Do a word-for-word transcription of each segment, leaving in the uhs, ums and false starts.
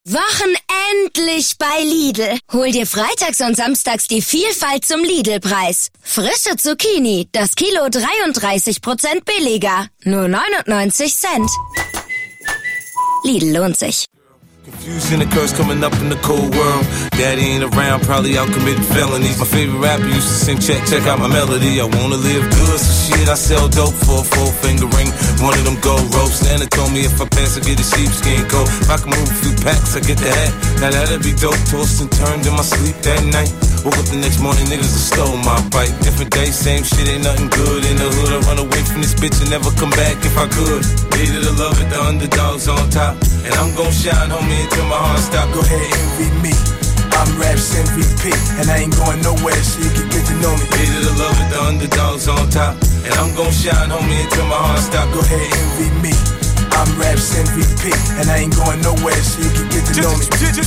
Wochen endlich bei Lidl. Hol dir freitags und samstags die Vielfalt zum Lidl-Preis. Frische Zucchini, das Kilo dreiunddreißig Prozent billiger. Nur neunundneunzig Cent. Lidl lohnt sich. Confusion occurs coming up in the cold world. Daddy ain't around, probably out committing felonies. My favorite rapper used to sing, check, check out my melody. I wanna live good, so shit, I sell dope for a four finger ring. One of them gold ropes. Nana told me if I pass, I get a sheepskin coat. If I can move a few packs, I get the hat. Now that'd be dope. Tossed and turned in my sleep that night. Woke up the next morning, niggas have stole my bike. Different day, same shit, ain't nothing good. In the hood, I run away from this bitch and never come back if I could. Hated to love it, the underdogs on top. And I'm gon' shine, homie, until my heart stop. Go ahead, envy me. I'm Raps M V P, and I ain't going nowhere, so you can get to know me. Hated to love it, the underdogs on top. And I'm gon' shine, homie, until my heart stop. Go ahead, envy me. I'm Raps M V P, and I ain't going nowhere, so you can get to know me.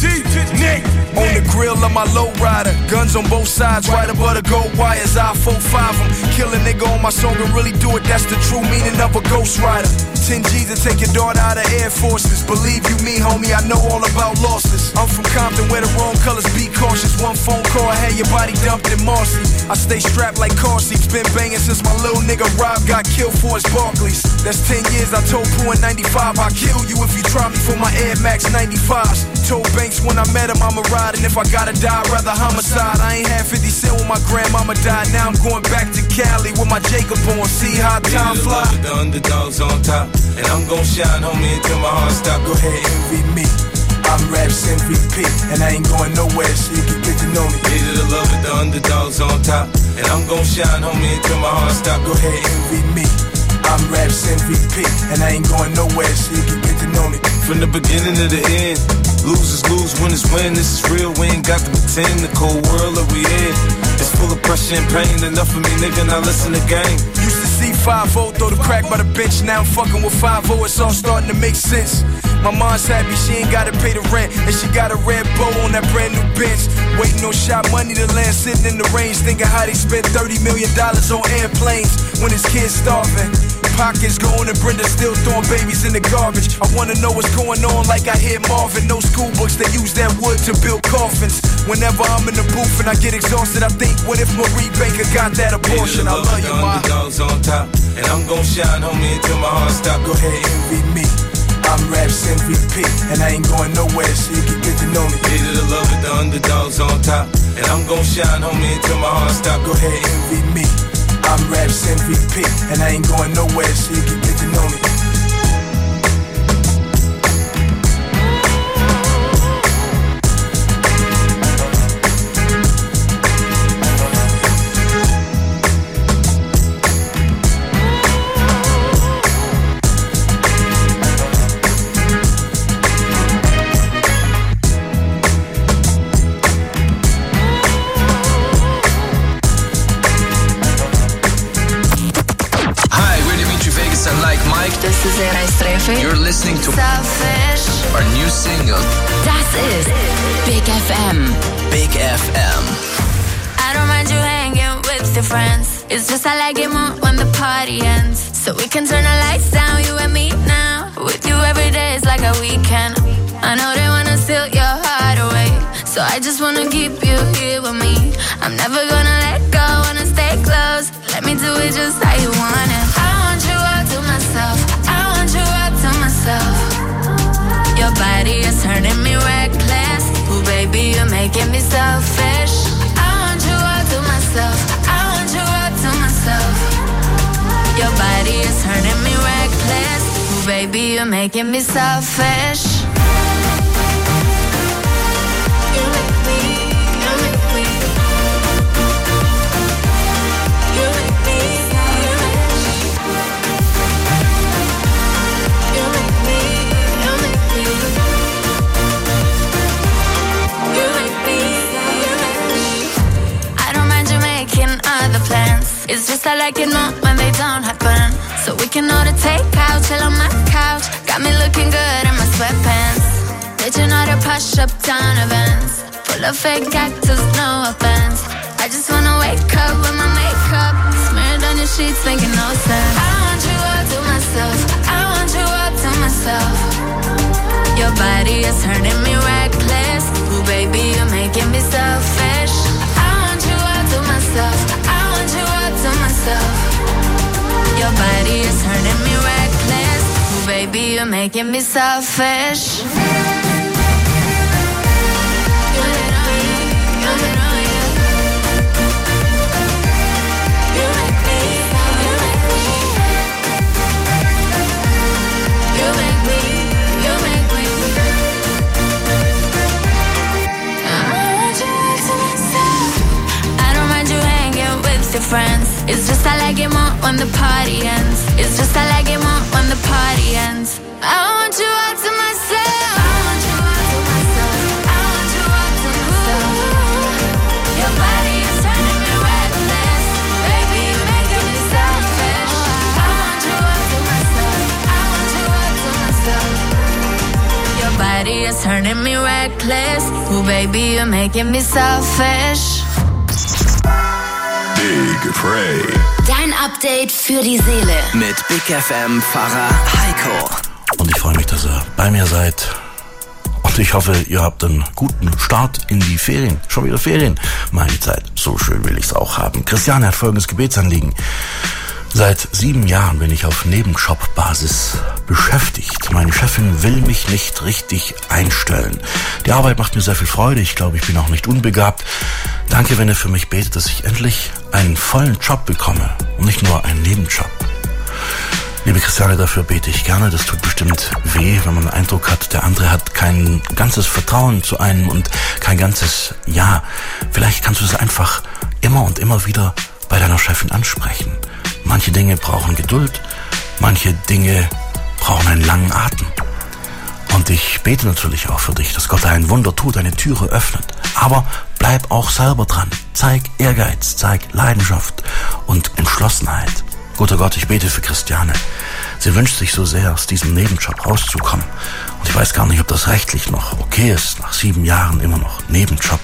Nick, on the grill of my lowrider, guns on both sides, right above the gold wires. I four five them, kill a nigga on my song and really do it. That's the true meaning of a ghost rider. ten G's to take your daughter out of Air Forces. Believe you me, homie, I know all about losses. I'm from Compton where the wrong colors be cautious. One phone call, I had your body dumped in Marcy. I stay strapped like car seats, been banging since my little nigga Rob got killed for his Barclays. That's ten years, I told Pooh in ninety-five, I'll kill you if you try me for my Air Max ninety-fives. Told Banks when I met him I'ma ride, and if I gotta die, I'd rather homicide. I ain't had fifty cent when my grandmama died. Now I'm going back to Cali with my Jacob on. See how time fly. The underdogs on top, and I'm gon' shine, homie, until my heart stop. Go ahead, envy me. I'm Raps M V P, and I ain't going nowhere, so you can get to know me. Hated to love it, the underdogs on top, and I'm gon' shine, homie, until my heart stop. Go ahead, envy me. I'm Raps M V P, and I ain't going nowhere, so you can get to know me. From the beginning to the end, losers lose, winners win. This is real, we ain't got to pretend. The cold world that we in, it's full of pressure and pain. Enough of me, nigga, now listen to game. Used to see five oh throw the crack by the bench. Now I'm fucking with five oh, it's all starting to make sense. My mom's happy, she ain't gotta pay the rent, and she got a red bow on that brand new bench. Waiting on shot money to land, sitting in the range, thinking how they spent thirty million dollars on airplanes when his kids starving. Pockets going and Brenda still throwing babies in the garbage. I wanna know what's going on like I hear Marvin. No school books, they use that wood to build coffins. Whenever I'm in the booth and I get exhausted, I think, what if Marie Baker got that abortion? I love you, ma. Underdogs on top, and I'm gon' shine, homie, until my heart stop. Go ahead, envy me. I'm Raps M V P, and I ain't going nowhere, so you can get to know me. Hated to love it, the underdogs on top, and I'm gon' shine, homie, until my heart stop. Go ahead, envy me. I'm Raps M V P, and I ain't going nowhere, so you can get to know me. This is Era Estrefe. You're listening to Selfish. Our new single. Das ist Big F M. Big F M. I don't mind you hanging with your friends. It's just I like it more when the party ends. So we can turn the lights down, you and me now. With you every day is like a weekend. I know they wanna steal your heart away, so I just wanna keep you here with me. I'm never gonna let go, wanna stay close. Let me do it just how you want it. I want you all to myself. I want you all to myself. Your body is turning me reckless. Ooh, baby, you're making me selfish. I want you all to myself. I want you all to myself. Your body is turning me reckless. Ooh, baby, you're making me selfish. You make me, you make me. You make me selfish. You make me, you make me. You make me selfish. I don't mind you making other plans. It's just I like it more when they don't happen. So we can order takeout, chill on my couch. Got me looking good in my sweatpants. Did you know to push up down events? Full of fake actors, no offense. I just wanna wake up with my makeup smeared on your sheets, making no sense. I want you all to myself. I want you all to myself. Your body is turning me reckless. Ooh, baby, you're making me selfish. I want you all to myself. I want you all to myself. Your body is turning me reckless. Ooh, baby, you're making me selfish. Friends. It's just I like it more when the party ends. It's just I like it more when the party ends. I want you all to myself. I want you all to myself. I want you all to myself. Your body is turning me reckless. Baby, you're making me selfish. I want you all to myself. I want you all to myself. Your body is turning me reckless. Ooh, baby, you're making me selfish. Big Pray. Dein Update für die Seele. Mit Big F M-Pfarrer Heiko. Und ich freue mich, dass ihr bei mir seid. Und ich hoffe, ihr habt einen guten Start in die Ferien. Schon wieder Ferien. Meine Zeit. So schön will ich es auch haben. Christiane hat folgendes Gebetsanliegen. Seit sieben Jahren bin ich auf Nebenjob-Basis beschäftigt. Meine Chefin will mich nicht richtig einstellen. Die Arbeit macht mir sehr viel Freude. Ich glaube, ich bin auch nicht unbegabt. Danke, wenn ihr für mich betet, dass ich endlich einen vollen Job bekomme und nicht nur einen Nebenjob. Liebe Christiane, dafür bete ich gerne. Das tut bestimmt weh, wenn man den Eindruck hat, der andere hat kein ganzes Vertrauen zu einem und kein ganzes Ja. Vielleicht kannst du es einfach immer und immer wieder bei deiner Chefin ansprechen. Manche Dinge brauchen Geduld, manche Dinge brauchen einen langen Atem. Und ich bete natürlich auch für dich, dass Gott ein Wunder tut, eine Türe öffnet. Aber bleib auch selber dran. Zeig Ehrgeiz, zeig Leidenschaft und Entschlossenheit. Guter Gott, ich bete für Christiane. Sie wünscht sich so sehr, aus diesem Nebenjob rauszukommen. Und ich weiß gar nicht, ob das rechtlich noch okay ist, nach sieben Jahren immer noch Nebenjob.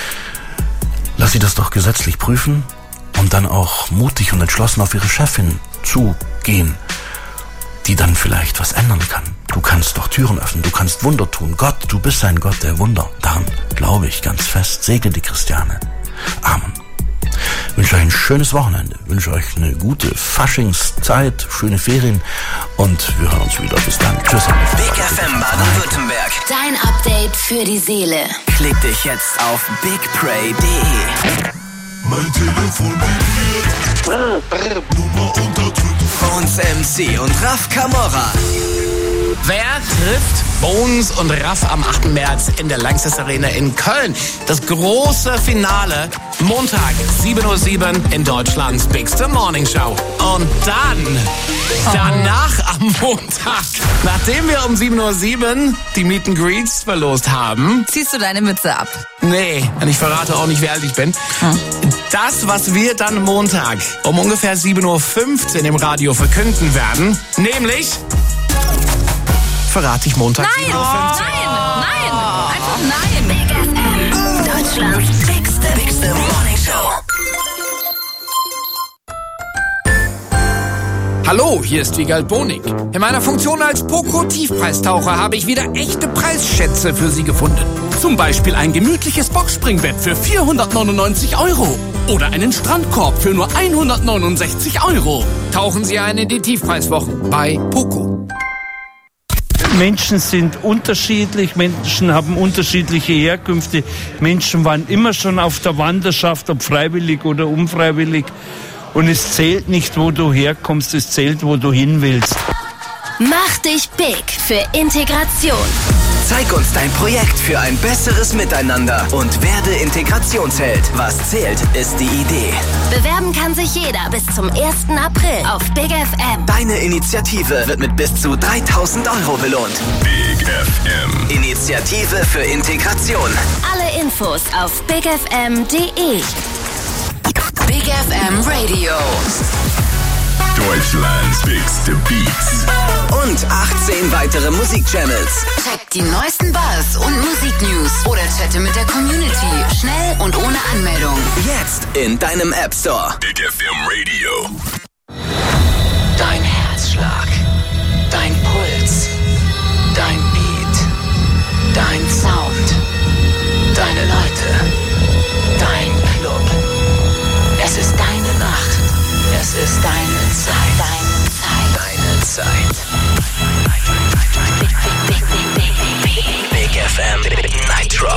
Lass sie das doch gesetzlich prüfen und dann auch mutig und entschlossen auf ihre Chefin zugehen, die dann vielleicht was ändern kann. Du kannst doch Türen öffnen, du kannst Wunder tun. Gott, du bist ein Gott der Wunder. Daran glaube ich ganz fest. Segne die Christiane. Amen. Ich wünsche euch ein schönes Wochenende, ich wünsche euch eine gute Faschingszeit, schöne Ferien und wir hören uns wieder. Bis dann. Tschüss. Big F M Baden-Württemberg. Dein Update für die Seele. Klick dich jetzt auf big pray punkt de. Mein Telefon vibriert. Nummer unterdrückt. Bones M C und Raf Camorra. Wer trifft Bones und Raff am achten März in der Lanxess Arena in Köln? Das große Finale, Montag, sieben Uhr sieben in Deutschlands Bigste Morning Show. Und dann, danach am Montag, nachdem wir um sieben Uhr sieben die Meet and Greets verlost haben. Ziehst du deine Mütze ab? Nee, und ich verrate auch nicht, wie alt ich bin. Hm. Das, was wir dann Montag um ungefähr sieben Uhr fünfzehn im Radio verkünden werden, nämlich... verrate ich Montag. Nein, nein, nein, einfach nein. Big F M, Deutschlands bigste, bigste Morning Show. Hallo, hier ist Wiegald Boning. In meiner Funktion als Poco-Tiefpreistaucher habe ich wieder echte Preisschätze für Sie gefunden. Zum Beispiel ein gemütliches Boxspringbett für vierhundertneunundneunzig Euro. Oder einen Strandkorb für nur hundertneunundsechzig Euro. Tauchen Sie ein in die Tiefpreiswochen bei Poco. Menschen sind unterschiedlich, Menschen haben unterschiedliche Herkünfte. Menschen waren immer schon auf der Wanderschaft, ob freiwillig oder unfreiwillig. Und es zählt nicht, wo du herkommst, es zählt, wo du hin willst. Mach dich big für Integration. Zeig uns dein Projekt für ein besseres Miteinander und werde Integrationsheld. Was zählt, ist die Idee. Bewerben kann sich jeder bis zum ersten April auf Big F M. Deine Initiative wird mit bis zu dreitausend Euro belohnt. Big F M. Initiative für Integration. Alle Infos auf big f m punkt de. Big F M Radio. Deutschlands bigste Beats. Und achtzehn weitere Musikchannels. Check die neuesten Buzz- und Musiknews oder chatte mit der Community. Schnell und ohne Anmeldung. Jetzt in deinem App Store. Big F M Radio. Dein Herzschlag, dein Puls, dein Beat.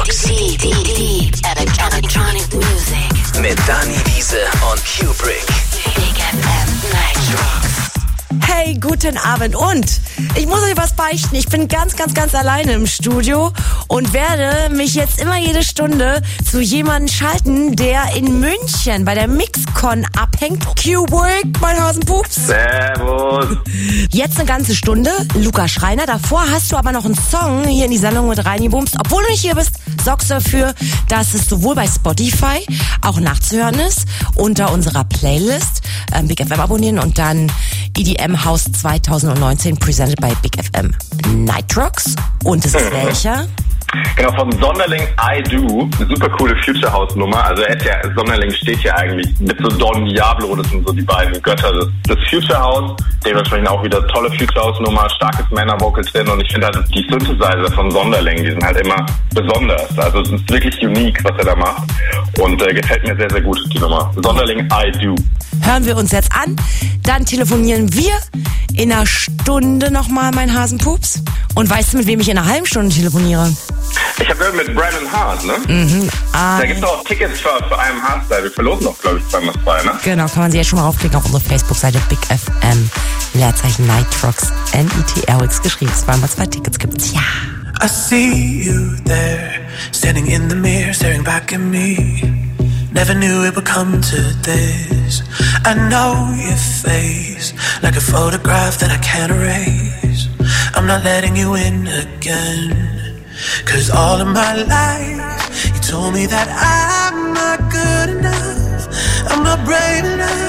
Nightrocks. Deep, deep, deep electronic music. Mit Dani Wiese und Kubrick. Big F M Nightrocks. Hey, guten Abend und ich muss euch was beichten. Ich bin ganz, ganz, ganz alleine im Studio und werde mich jetzt immer jede Stunde zu jemandem schalten, der in München bei der Mixcon abhängt. Kubrick, mein Hasenpups. Servus. Jetzt eine ganze Stunde, Luca Schreiner. Davor hast du aber noch einen Song hier in die Sendung mit reingebumst. Obwohl du nicht hier bist, sorgst du dafür, dass es sowohl bei Spotify auch nachzuhören ist, unter unserer Playlist ähm, Big F M abonnieren und dann E D M House zwanzig neunzehn presented by Big F M Nightrocks. Und es ist mhm. welcher? Genau, von Sonderling I Do. Eine super coole Future House Nummer. Also er ist ja, Sonderling steht ja eigentlich mit so Don Diablo, das sind so die beiden Götter des, des Future House. Dementsprechend auch wieder tolle Future House Nummer, starkes Männervocal drin und ich finde halt die Synthesizer von Sonderling, die sind halt immer besonders. Also es ist wirklich unique, was er da macht und äh, gefällt mir sehr, sehr gut, die Nummer. Sonderling I Do. Hören wir uns jetzt an, dann telefonieren wir in einer Stunde nochmal, mein Hasenpups. Und weißt du, mit wem ich in einer halben Stunde telefoniere? Ich habe gehört mit Brandon Hart, ne? Mhm. Ah. Da gibt es auch Tickets für, für einen Hardstyle. Wir verlosen noch, glaube ich, zweimal zwei, ne? Genau, kann man sich jetzt schon mal aufklicken auf unsere Facebook-Seite Big F M, Leerzeichen Nightrocks, N I T R O X geschrieben. Zweimal zwei Tickets gibt's, ja. I see you there, standing in the mirror, staring back at me. Never knew it would come to this. I know your face, like a photograph that I can't erase. I'm not letting you in again. Cause all of my life, you told me that I'm not good enough, I'm not brave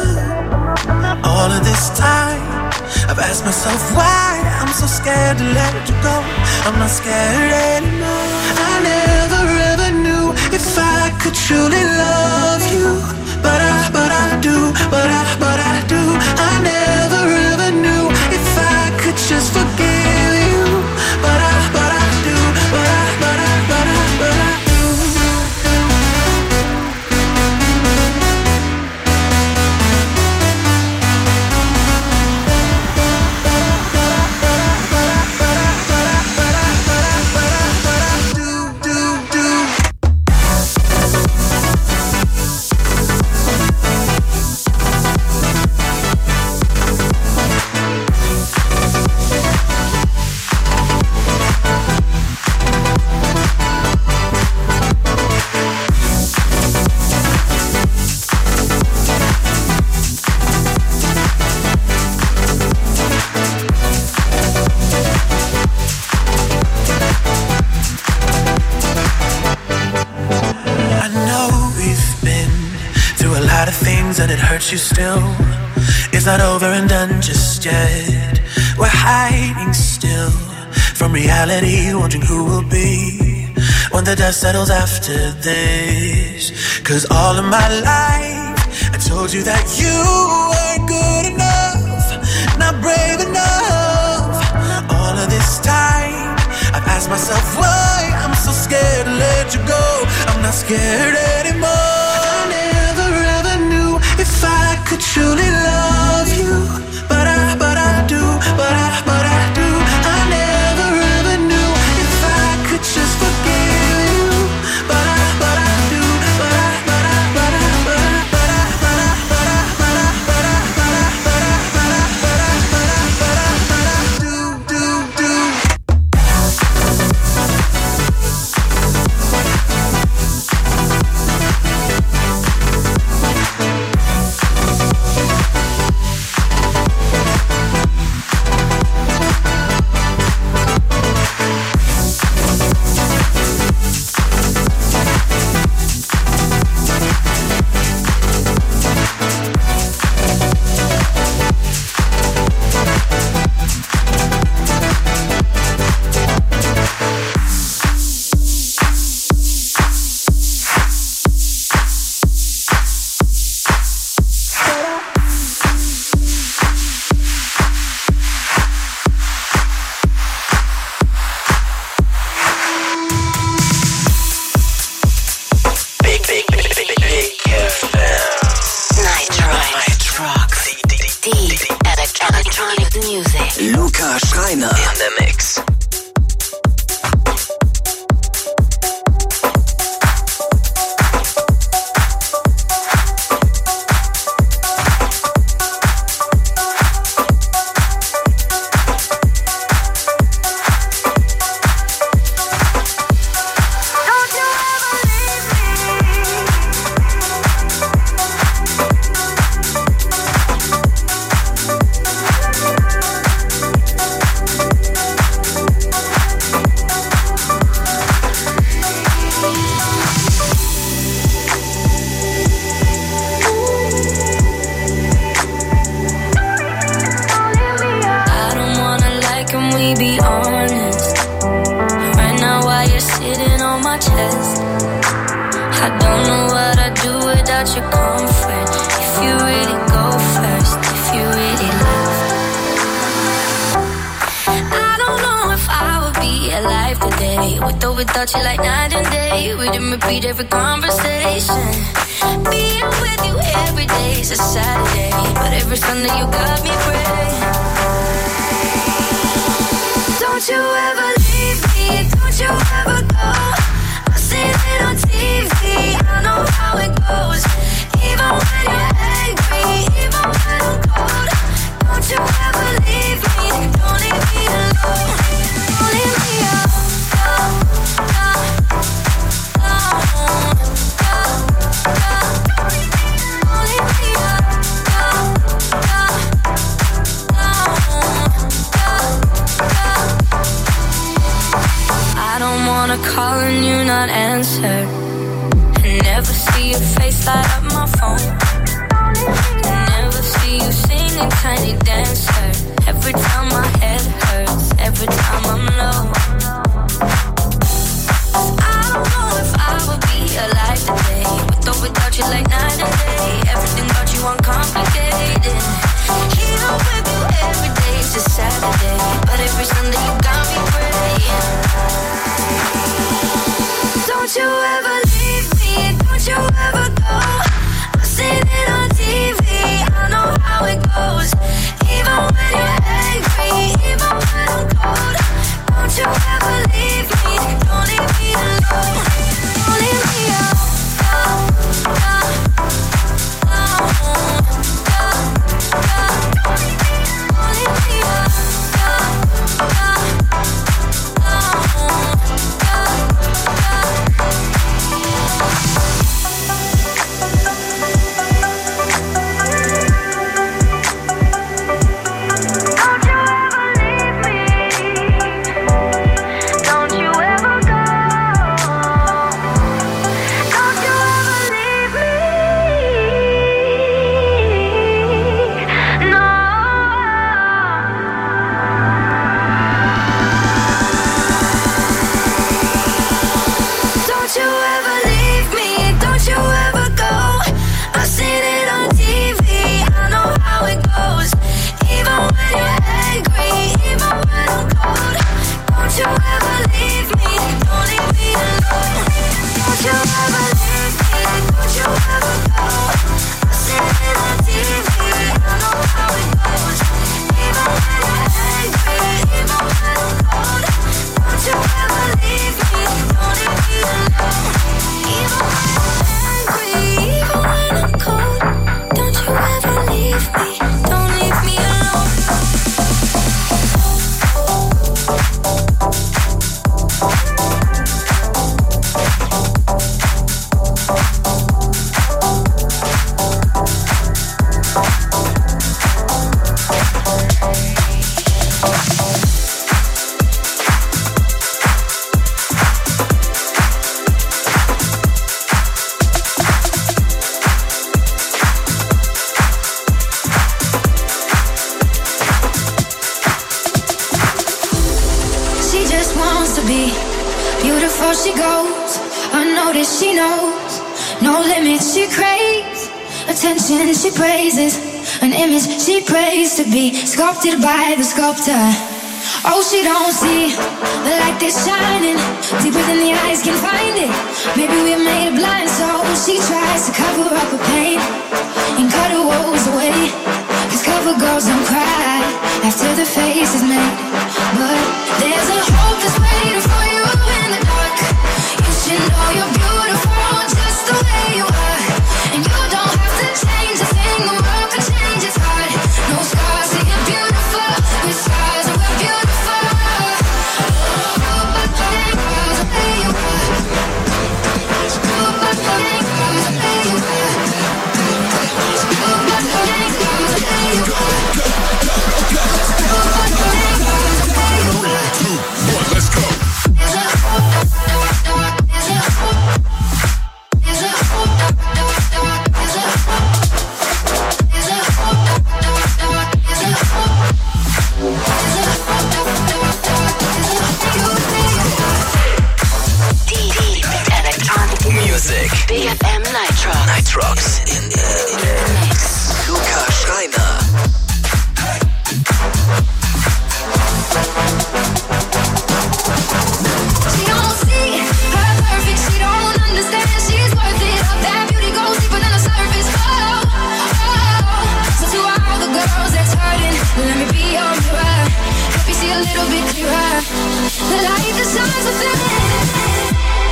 enough. All of this time, I've asked myself why I'm so scared to let you go. I'm not scared anymore. I never ever knew if I could truly love you, but I, but I do, but I, but I do. I never ever knew if I could just forgive you, but I, but I do, but I, but I, but I, but I do. And it hurts you still. It's not over and done just yet. We're hiding still from reality, wondering who will be when the dust settles after this. Cause all of my life I told you that you weren't good enough, not brave enough. All of this time I've asked myself why I'm so scared to let you go. I'm not scared anymore. If I could truly love you, but I, but I do, but I, but I do. I never ever knew if I could just forgive you, but I, but I do, but I, but I, but I, but I, but I, but I, but I, but I, but I, but I, but I, but I, but I, but I, but I do, do, do. Luca Schreiner in the mix. me be honest. Right now while you're sitting on my chest, I don't know what I'd do without your comfort. If you really go first, if you really love, I don't know if I would be alive today, with or without you like night and day. We didn't repeat every conversation. Being with you every day is a Saturday, but every Sunday you got me praying. Don't you ever leave me, don't you ever go. I've seen it on T V, I know how it goes. Even when you're angry, even when I'm cold, don't you ever leave me, don't leave me alone. Don't leave me alone, alone, alone, alone. Don't leave me alone, alone, alone. I don't wanna call and you not answer, never see your face light up my phone, never see you singing Tiny Dancer. Every time my head hurts, every time I'm low. I don't know if I would be alive today, with or without you like night and day. Everything about you uncomplicated. Here with you every day is a Saturday, but every Sunday you got me praying. Don't you ever leave me, don't you ever go. I've seen it on T V, I know how it goes. Even when you're angry, even when I'm cold, don't you ever leave me, don't leave me alone. Don't leave me alone, alone, alone, alone. Don't leave me alone, alone, alone. She praises an image she prays to be sculpted by the sculptor. Oh, she don't see the light that's shining deeper than the eyes can find it. Maybe we're made of blind, so she tries to cover up her pain and cut her woes away. Cause cover girls don't cry after the face is made. But there's a hope that's waiting for you in the dark. You should know you're beautiful just the way you are. And you don't have to change a thing, the world can change its heart. No scars, so you're beautiful. With scars, and we're beautiful. Oh, but thank God the way you are. Oh, but thank God the way you are. Oh, but thank God the way you are. Music. Big F M Nitrox. Nitrox in the mix. Luca Schreiner. She don't see her perfect, she don't understand she's worth it. That beauty goes deeper than the surface. Oh, oh. So to all the girls that's hurting, let me be your mirror. Help you see a little bit clearer. The light that shines within.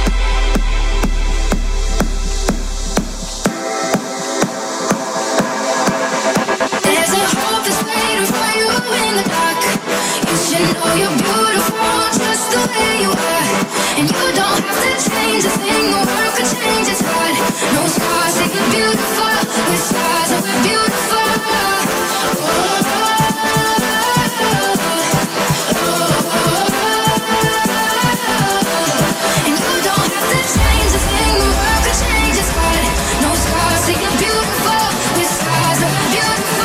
There's a hope that's waiting for you in the dark. You should know you're beautiful just the way you are. And you don't have to change a thing, the world could change its heart. No scars, say you're beautiful. With stars, oh, we're beautiful. Oh, oh, oh. And you don't have to change a thing, the world could change its heart. No scars, say you're beautiful. With stars, oh, we're beautiful.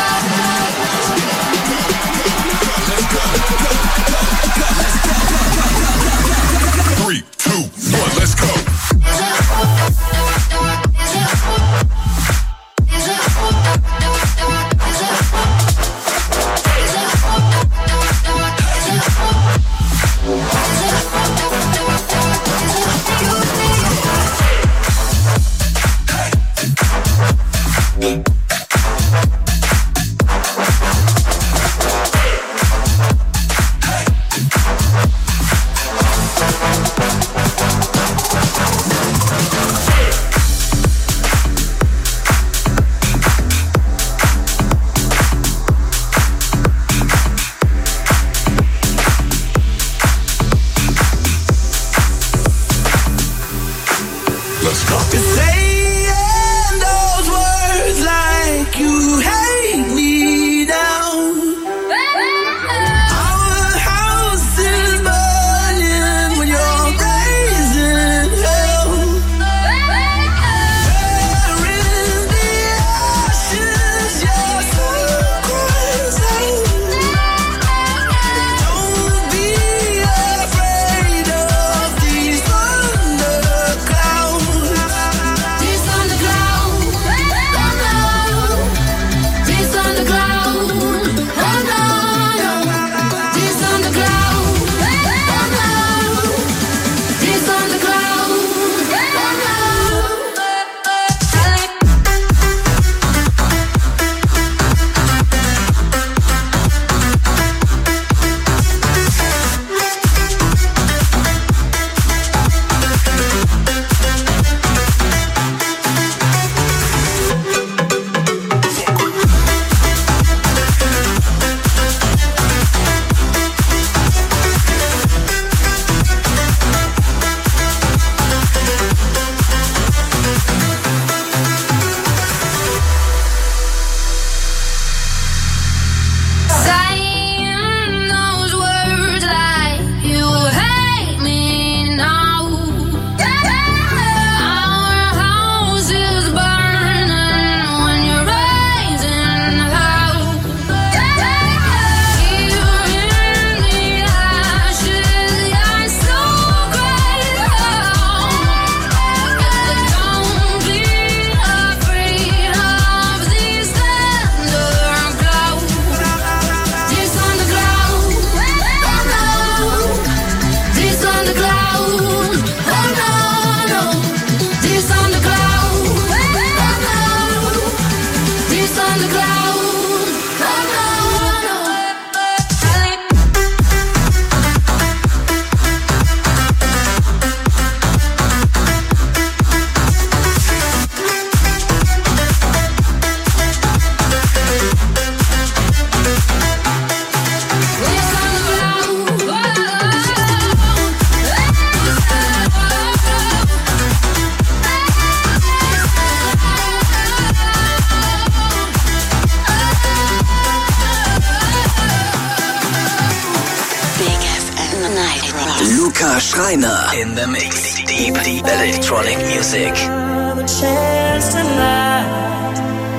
Three, two, one, let's go. Luca Schreiner in the mix. Deep, deep electronic music.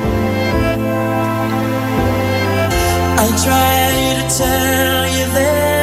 I try to tell you that